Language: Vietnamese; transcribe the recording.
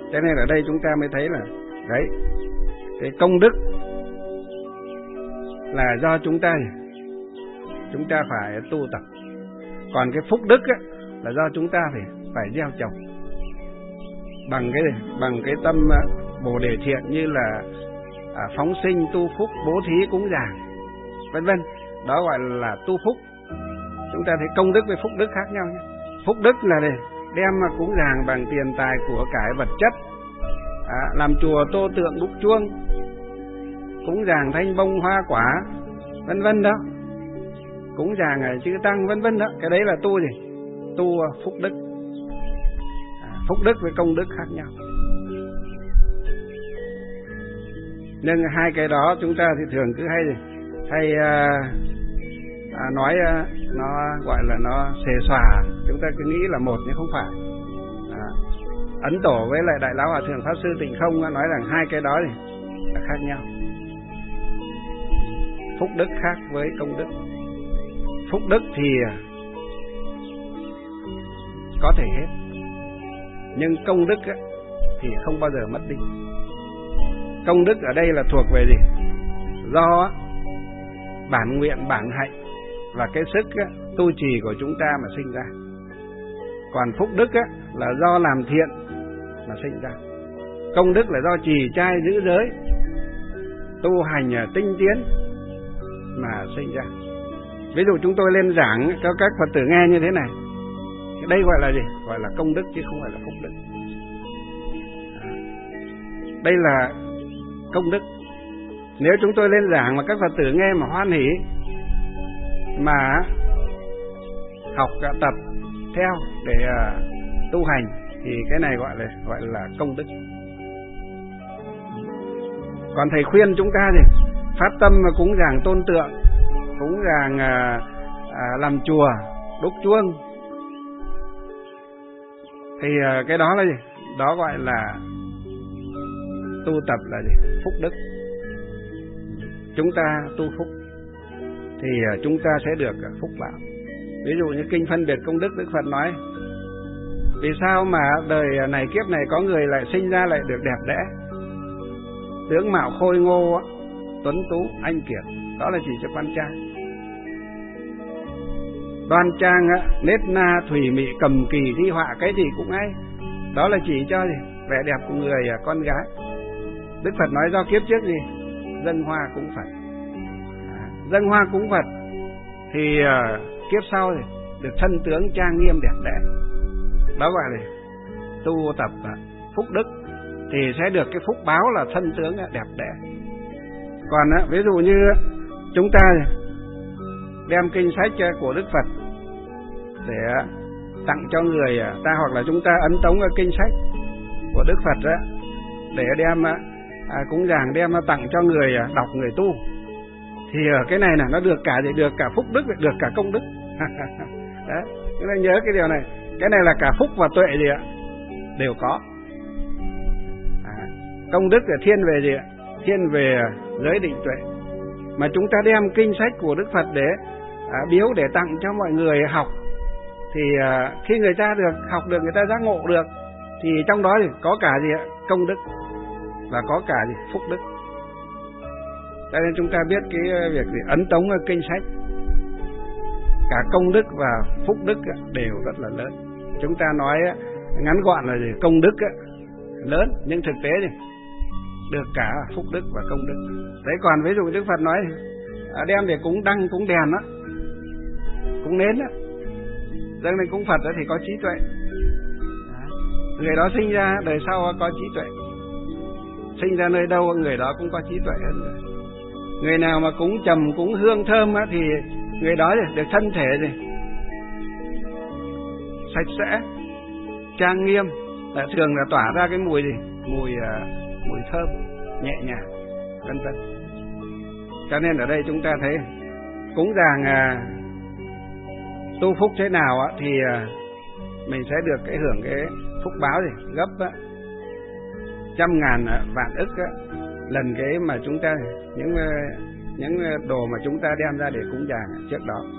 Cho nên ở đây chúng ta mới thấy là đấy, cái công đức là do chúng ta phải tu tập. Còn cái phúc đức á, là do chúng ta phải gieo trồng bằng cái tâm Bồ Đề thiện, như là phóng sinh, tu phúc, bố thí, cúng dường, vân vân. Đó gọi là tu phúc. Chúng ta thấy công đức với phúc đức khác nhau nhé. Phúc đức là đem mà cúng dường bằng tiền tài của cải vật chất, làm chùa tô tượng đúc chuông, cúng dường thanh bông hoa quả, vân vân đó, cúng dường chư tăng, vân vân đó. Cái đấy là tu gì? Tu phúc đức. Phúc đức với công đức khác nhau. Nhưng hai cái đó chúng ta thì thường cứ hay nói nó gọi là nó xề xòa, chúng ta cứ nghĩ là một nhưng không phải. Ấn Tổ với lại Đại Lão Hòa Thượng Pháp Sư Tịnh Không nói rằng hai cái đó thì là khác nhau. Phúc đức khác với công đức. Phúc đức thì có thể hết, nhưng công đức thì không bao giờ mất đi. Công đức ở đây là thuộc về gì? Do bản nguyện, bản hạnh và cái sức tu trì của chúng ta mà sinh ra. Còn phúc đức là do làm thiện mà sinh ra. Công đức là do trì trai giữ giới, tu hành tinh tiến mà sinh ra. Ví dụ chúng tôi lên giảng cho các Phật tử nghe như thế này, đây gọi là gì? Gọi là công đức chứ không phải là phúc đức. Đây là công đức. Nếu chúng tôi lên giảng mà các Phật tử nghe mà hoan hỉ, mà học tập theo để tu hành, thì cái này gọi là công đức. Còn thầy khuyên chúng ta thì phát tâm mà cúng dường tôn tượng, cúng dường làm chùa, đúc chuông, thì cái đó là gì? Đó gọi là tu tập là gì? Phúc đức. Chúng ta tu phúc thì chúng ta sẽ được phúc báo. Ví dụ như kinh phân biệt công đức, Đức Phật nói vì sao mà đời này kiếp này có người lại sinh ra lại được đẹp đẽ, tướng mạo khôi ngô, tuấn tú, anh kiệt. Đó là chỉ cho quan trang. Đoan trang, nết na, thủy mị, cầm kỳ, thi họa, cái gì cũng hay. Đó là chỉ cho gì? Vẻ đẹp của người con gái. Đức Phật nói do kiếp trước gì? Dâng hoa cúng Phật. Dâng hoa cúng Phật thì kiếp sau thì được thân tướng trang nghiêm đẹp đẽ. Đó gọi là tu tập phúc đức, thì sẽ được cái phúc báo là thân tướng đẹp đẽ. Còn ví dụ như chúng ta đem kinh sách của Đức Phật để tặng cho người ta, hoặc là chúng ta ấn tống kinh sách của Đức Phật để đem cúng dường, đem tặng cho người đọc, người tu, thì cái này là nó được cả gì? Được cả phúc đức, được cả công đức. Đấy, chúng ta nhớ cái điều này. Cái này là cả phúc và tuệ gì ạ? Đều có. Công đức là thiên về gì ạ? Thiên về giới định tuệ. Mà chúng ta đem kinh sách của Đức Phật để biếu, để tặng cho mọi người học, thì khi người ta được học được, người ta giác ngộ được, thì trong đó thì có cả gì ạ? Công đức và có cả gì? Phúc đức. Cho nên chúng ta biết cái việc gì? Ấn tống kinh sách, cả công đức và phúc đức đều rất là lớn. Chúng ta nói ngắn gọn là gì? Công đức lớn, nhưng thực tế thì được cả phúc đức và công đức. Đấy, còn ví dụ Đức Phật nói đem để cúng đăng, cúng đèn đó, cúng nến đó, dâng lên cúng Phật đó, thì có trí tuệ. Người đó sinh ra đời sau có trí tuệ. Sinh ra nơi đâu người đó cũng có trí tuệ hơn rồi. Người nào mà cúng trầm, cúng hương thơm thì người đó được thân thể gì? Sạch sẽ, trang nghiêm, thường là tỏa ra cái mùi gì? Mùi thơm, nhẹ nhàng, vân vân. Cho nên ở đây chúng ta thấy cúng dường tu phúc thế nào thì mình sẽ được cái hưởng cái phúc báo gì? Gấp trăm ngàn vạn ức lần cái mà chúng ta những đồ mà chúng ta đem ra để cúng dường trước đó.